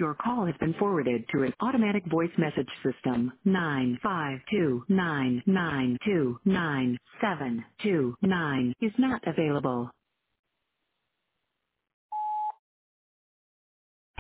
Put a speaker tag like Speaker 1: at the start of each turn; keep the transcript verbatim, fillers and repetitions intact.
Speaker 1: Your call has been forwarded to an automatic voice message system. Nine five two nine nine two nine seven two nine is not available.